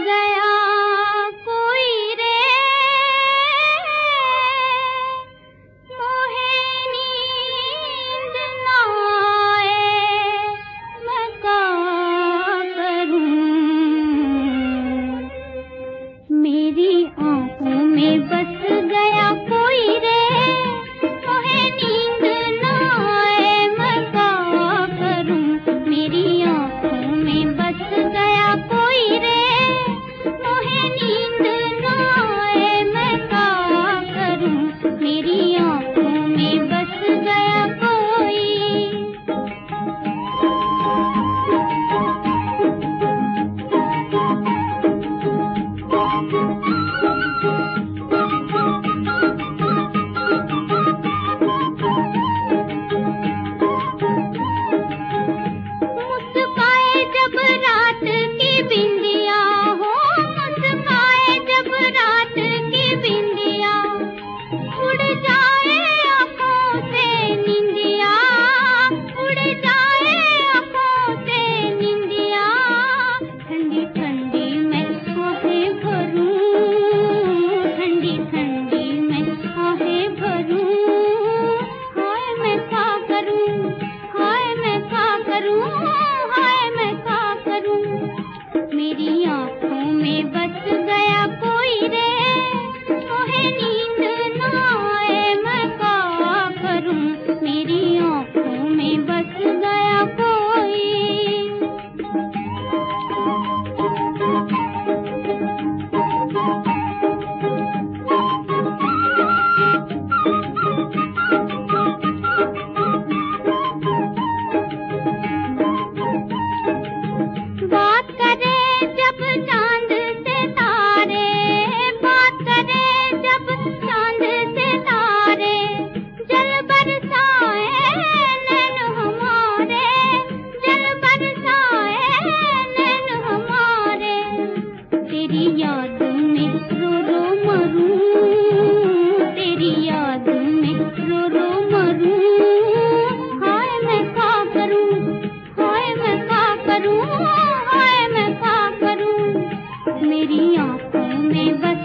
गया कोई रे, मोहे नींद ना आए, मैं क्या करूं। मेरी आंखों में बस गया कोई रे, मोहे नींद ना आए, मैं क्या करूं। मेरी आंखों में बस गया कोई रे, मोहे नींद ना आए, मैं क्या करूं। मेरी आंखों में बस गया कोई। मुस्काए जब रात की बिंदिया हो, मुस्काए जब रात की बिंदिया, उड़ जाए आँखों से निंदिया, उड़ जाए आँखों से निंदिया। ठंडी ठंडी मैं आहें भरूं, ठंडी ठंडी मैं आहें भरूं। हाय मैं क्या करूं, हाय मैं क्या करूं, हाय मैं क्या करूं। मेरी आंखों में बस गया कोई रे, मोहे नींद ना आए, मैं क्या करूं। मेरी आंखों में बस गया कोई। बात करे जब चांद से तारे, बात करे जब चांद से तारे, जल बरसाए नैन हमारे, जल बरसाए नैन हमारे। तेरी याद में रो रो मरूं, तेरी याद में रो रो मरूं। हाय मैं क्या करूं, हाय मैं क्या करूं, हाय मैं क्या करूं। मेरी आंखों में बस